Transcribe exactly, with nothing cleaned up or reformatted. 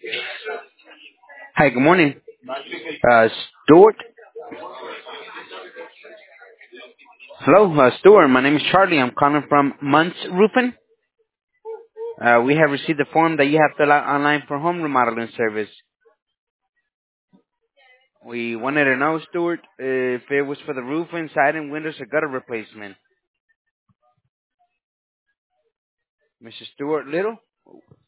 Hi, good morning. Uh, Stuart? Hello, uh, Stuart. My name is Charlie. I'm calling from Muntz Roofing. Uh, we have received a form that you have filled out online for home remodeling service. We wanted to know, Stuart, if it was for the roof, inside, and windows or gutter replacement. Mister Stuart Little?